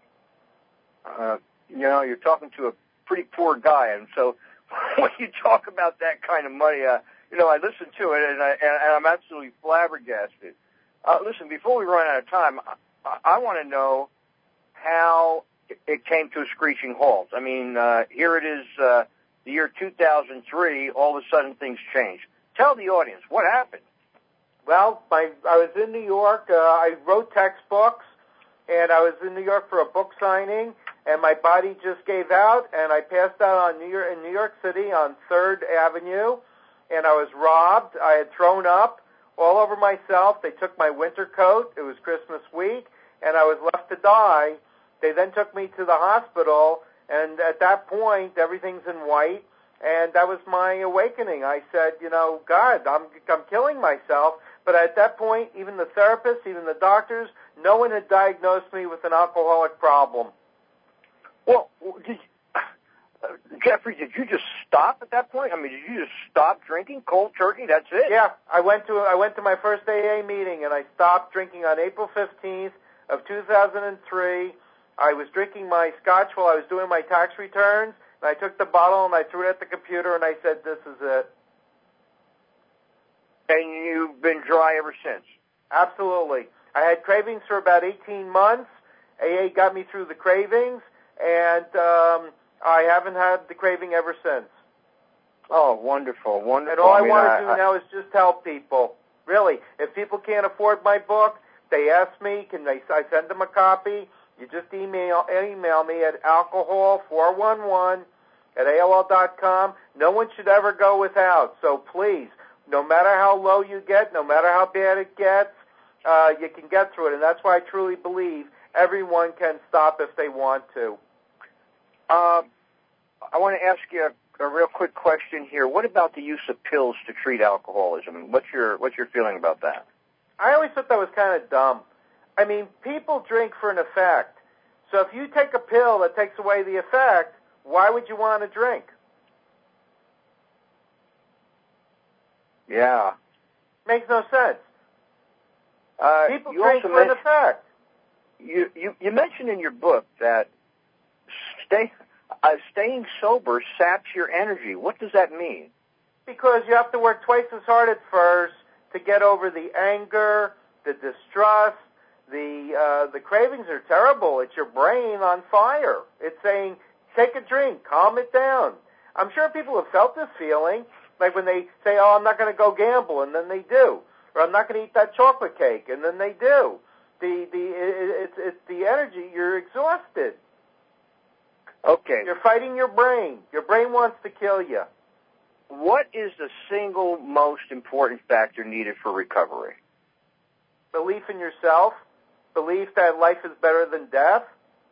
Uh, you know, you're talking to a pretty poor guy, and so when you talk about that kind of money, uh, you know, I listen to it, and, I, and I'm absolutely flabbergasted. Uh, listen, before we run out of time, I, I want to know how it came to a screeching halt. I mean, uh, here it is, uh, the year two thousand three, all of a sudden things changed. Tell the audience, what happened? Well, my, I was in New York. Uh, I wrote textbooks, and I was in New York for a book signing, and my body just gave out, and I passed out on New York, in New York City on third Avenue, and I was robbed. I had thrown up all over myself. They took my winter coat. It was Christmas week, and I was left to die. They then took me to the hospital, and at that point, everything's in white, and that was my awakening. I said, you know, God, I'm, I'm killing myself. But at that point, even the therapists, even the doctors, no one had diagnosed me with an alcoholic problem. Well, did, uh, Jeffrey, did you just stop at that point? I mean, did you just stop drinking cold turkey? That's it? Yeah, I went to I went to my first A A meeting, and I stopped drinking on April fifteenth of two thousand three. I was drinking my scotch while I was doing my tax returns, and I took the bottle and I threw it at the computer, and I said, this is it. And you've been dry ever since? Absolutely. I had cravings for about eighteen months. A A got me through the cravings, and um, I haven't had the craving ever since. Oh, wonderful, wonderful. And all I, I mean, want I, to do I, now is just help people. Really, if people can't afford my book, they ask me, can they? I send them a copy. You just email email me at alcohol four one one at A O L dot com. No one should ever go without. So please, no matter how low you get, no matter how bad it gets, uh, you can get through it. And that's why I truly believe everyone can stop if they want to. Uh, I want to ask you a, a real quick question here. What about the use of pills to treat alcoholism? What's your what's your feeling about that? I always thought that was kind of dumb. I mean, people drink for an effect. So if you take a pill that takes away the effect, why would you want to drink? Yeah. Makes no sense. Uh, people you drink also for an men- effect. You, you, you mentioned in your book that stay, uh, staying sober saps your energy. What does that mean? Because you have to work twice as hard at first to get over the anger, the distrust, the uh, the cravings are terrible. It's your brain on fire. It's saying, take a drink, calm it down. I'm sure people have felt this feeling, like when they say, oh, I'm not going to go gamble, and then they do. Or I'm not going to eat that chocolate cake, and then they do. The the it, it's it's the energy. You're exhausted. Okay. You're fighting your brain. Your brain wants to kill you. What is the single most important factor needed for recovery? Belief in yourself, belief that life is better than death,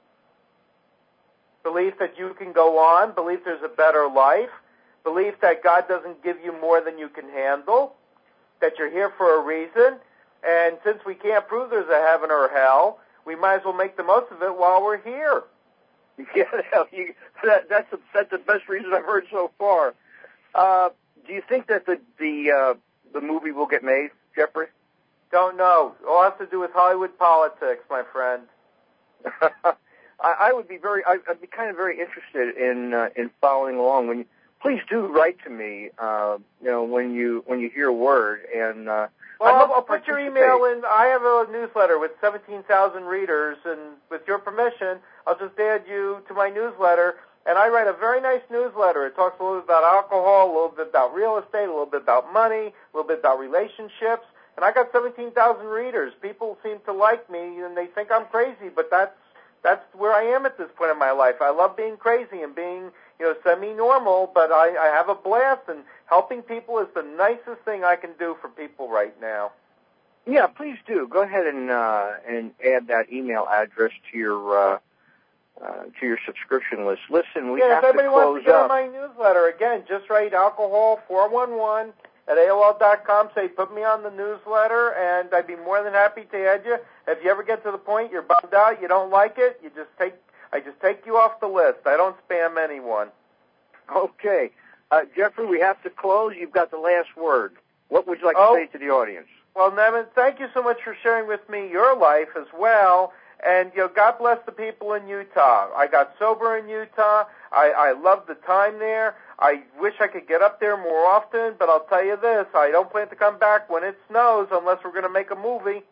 belief that you can go on, belief there's a better life, belief that God doesn't give you more than you can handle, that you're here for a reason, and since we can't prove there's a heaven or hell, we might as well make the most of it while we're here. Yeah, you, that, that's, a, that's the best reason I've heard so far. Uh, do you think that the the uh, the movie will get made, Jeffrey? Don't know. All has to do with Hollywood politics, my friend. I, I would be very, I, I'd be kind of very interested in uh, in following along. When you, please do write to me, uh, you know, when you when you hear word. And uh, well, I'll, I'll put your email in. I have a newsletter with seventeen thousand readers, and with your permission, I'll just add you to my newsletter. And I write a very nice newsletter. It talks a little bit about alcohol, a little bit about real estate, a little bit about money, a little bit about relationships. And I got seventeen thousand readers. People seem to like me, and they think I'm crazy, but that's that's where I am at this point in my life. I love being crazy and being, you know, semi-normal, but I, I have a blast, and helping people is the nicest thing I can do for people right now. Yeah, please do. Go ahead and uh, and add that email address to your uh, uh, to your subscription list. Listen, we yeah, have if anybody to close wants to get up. on my newsletter, again, just write alcohol four one one at A O L dot com. Say, put me on the newsletter, and I'd be more than happy to add you. If you ever get to the point you're bummed out, you don't like it, you just take I just take you off the list. I don't spam anyone. Okay. Uh, Jeffrey, we have to close. You've got the last word. What would you like oh, to say to the audience? Well, Nevin, thank you so much for sharing with me your life as well. And, you know, God bless the people in Utah. I got sober in Utah. I, I love the time there. I wish I could get up there more often, but I'll tell you this, I don't plan to come back when it snows unless we're going to make a movie.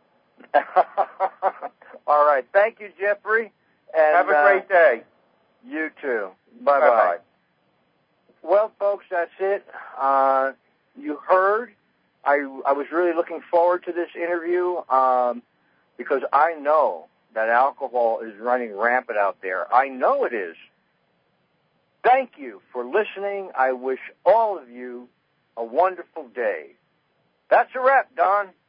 All right. Thank you, Jeffrey. And, have a great uh, day. You too. Bye-bye. Bye-bye. Well, folks, that's it. Uh, you heard. I, I was really looking forward to this interview um, because I know that alcohol is running rampant out there. I know it is. Thank you for listening. I wish all of you a wonderful day. That's a wrap, Don.